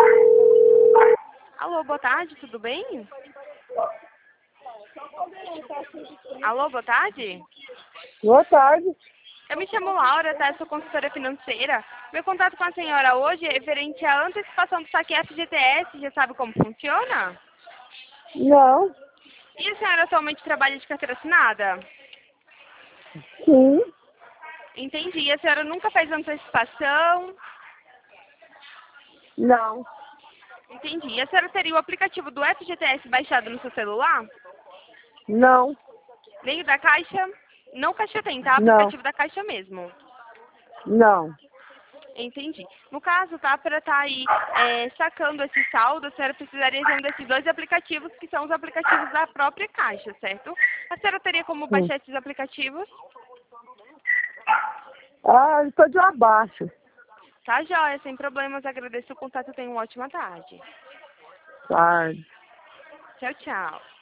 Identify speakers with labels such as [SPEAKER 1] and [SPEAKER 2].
[SPEAKER 1] Alô, boa tarde, tudo bem? Alô, boa tarde?
[SPEAKER 2] Boa tarde.
[SPEAKER 1] Eu me chamo Laura, tá? Eu sou consultora financeira. Meu contato com a senhora hoje é referente à antecipação do saque FGTS. Já sabe como funciona?
[SPEAKER 2] Não.
[SPEAKER 1] E a senhora atualmente trabalha de carteira assinada?
[SPEAKER 2] Sim.
[SPEAKER 1] Entendi. A senhora nunca fez antecipação?
[SPEAKER 2] Não.
[SPEAKER 1] Entendi. E a senhora teria o aplicativo do FGTS baixado no seu celular?
[SPEAKER 2] Não.
[SPEAKER 1] Nem o da Caixa? Não o Caixa tem, tá?
[SPEAKER 2] Não.
[SPEAKER 1] Aplicativo da Caixa mesmo.
[SPEAKER 2] Não.
[SPEAKER 1] Entendi. No caso, tá, para estar aí sacando esse saldo, a senhora precisaria de um desses dois aplicativos, que são os aplicativos da própria Caixa, certo? A senhora teria como
[SPEAKER 2] Sim.
[SPEAKER 1] baixar esses aplicativos?
[SPEAKER 2] Ah, eu estou de abaixo.
[SPEAKER 1] Tá, joia, sem problemas. Agradeço o contato. Tenha uma ótima tarde.
[SPEAKER 2] Tarde.
[SPEAKER 1] Tchau, tchau.